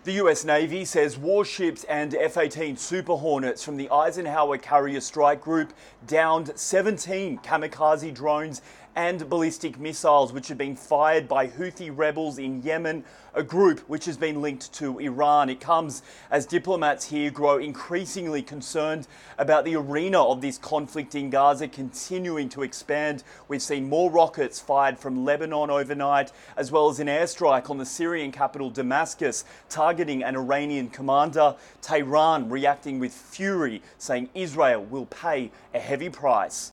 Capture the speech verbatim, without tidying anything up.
The U S Navy says warships and F eighteen Super Hornets from the Eisenhower Carrier Strike Group downed seventeen kamikaze drones and ballistic missiles which had been fired by Houthi rebels in Yemen, a group which has been linked to Iran. It comes as diplomats here grow increasingly concerned about the arena of this conflict in Gaza continuing to expand. We've seen more rockets fired from Lebanon overnight, as well as an airstrike on the Syrian capital Damascus, targeting an Iranian commander. Tehran reacting with fury, saying Israel will pay a heavy price.